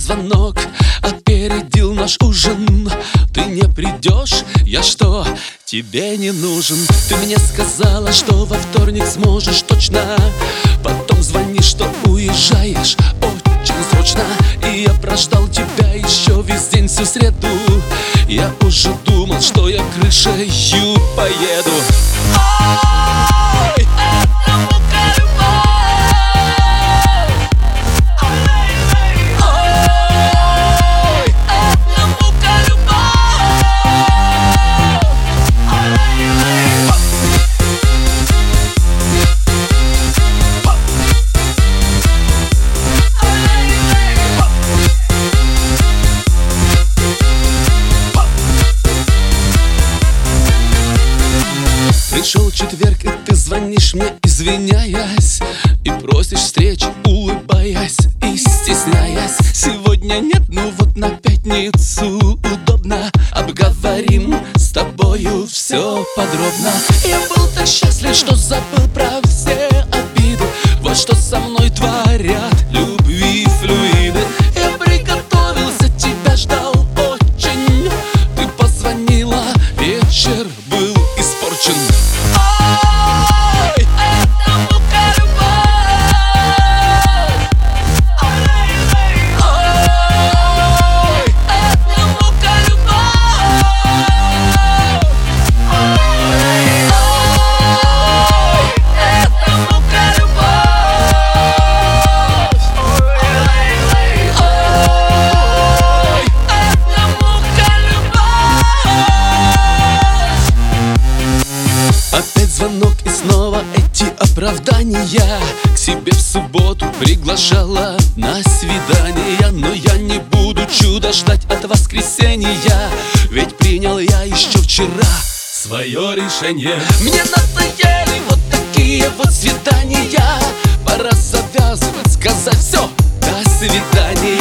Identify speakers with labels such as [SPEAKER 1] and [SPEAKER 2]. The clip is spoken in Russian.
[SPEAKER 1] звонок опередил наш ужин. Ты не придешь, я что, тебе не нужен? Ты мне сказала, что во вторник сможешь точно. Потом звонишь, что уезжаешь очень срочно. И я прождал тебя еще весь день, всю среду. Я уже думал, что я крышею поеду. Ой, это мука любовь. Ой, это мука любовь. Пришел четверг, и ты звонишь мне, извиняясь, и просишь встречи, улыбаясь и стесняясь. Сегодня нет, ну вот на пятницу удобно. Обговорим с тобою все подробно. Я был так счастлив, что забыл про все обиды. Вот что со мной творят любви флюиды. Я приготовился, тебя ждал очень. Ты позвонила, вечер был испорчен. Ой, это мука любовь. Ой, это мука любовь. Ой, это мука любовь. Ой, это мука любовь. Опять звонок и снова эти оправдания. К себе в субботу приглашала на свидание. Но я не буду чудо ждать от воскресенья, ведь принял я еще вчера свое решение. Мне надоели вот такие вот свидания. Пора завязывать, сказать все, до свидания.